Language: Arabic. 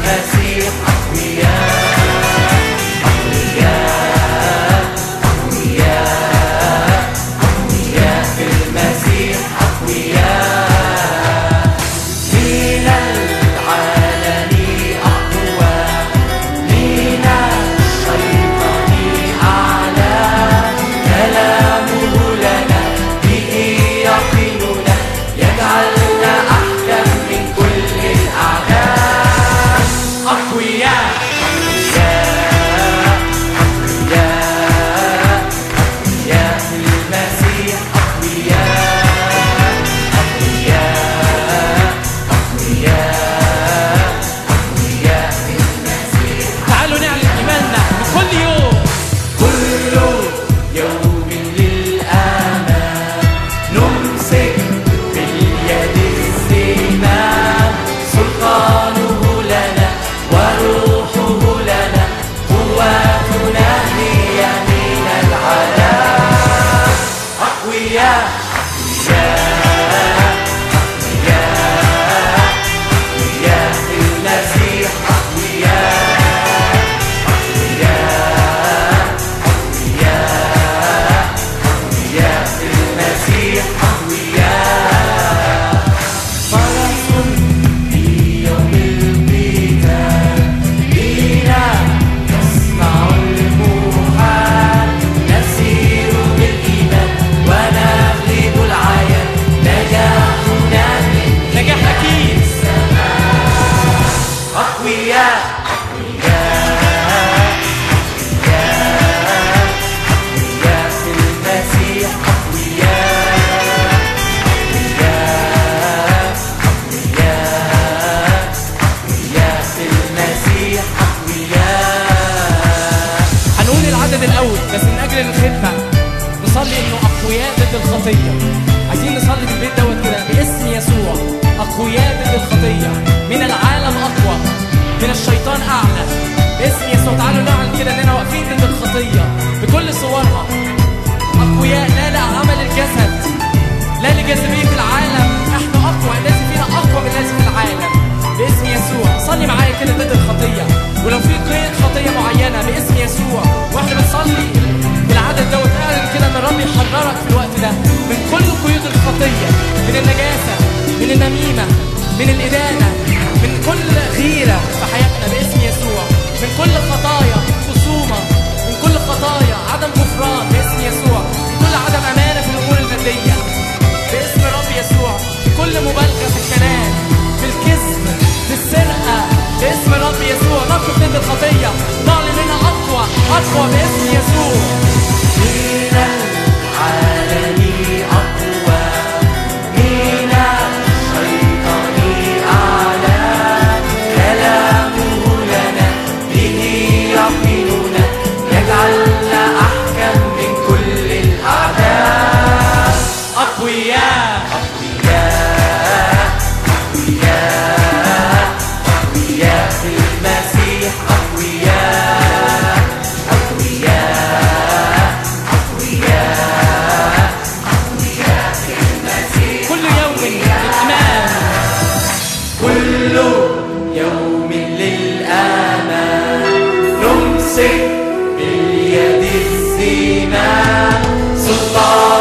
المسيح أقوياء. بس من أجل الخدمة نصلي إنه أقوياء ضد الخطية. عايزين نصلي في البيت دوت كده باسم يسوع. أقوياء ضد الخطية، من العالم أقوى، من الشيطان أعلى. باسم يسوع تعالوا نعلن كده إننا واقفين ضد الخطية بكل صورها. أقوياء لا لعمل الجسد، لا لجاذبية العالم. إحنا أقوى، الناس فينا أقوى من الناس في العالم. باسم يسوع صلي معايا كده ضد الخطية. ولو في قيد خطية معينة باسم يسوع واحنا بنصلي العدد دوت اعلن كده ان الرب يحررك في الوقت ده من كل قيود الخطية، من النجاسة، من النميمة، من الإدانة، من كل غيرة في حياتنا باسم يسوع، من كل خطايا خصومة، من كل خطايا عدم غفران باسم يسوع، من كل عدم أمانة في الأمور المادية باسم الرب يسوع، كل مبالغة في الكلام، في الكذب، في السرقة باسم الرب يسوع. نقف ضد الخطية، نعلن لنا أقوى أقوى باسم يسوع. من العالم أقوى، من الشيطان أعلى. كلامه لنا به يقيننا، يجعلنا أحكم من كل الأعداء. أقوياء في المسيح، أقوياء في المسيح. كل يوم للأمان، كل يوم للأمان. نمسك باليد الزينة سلطان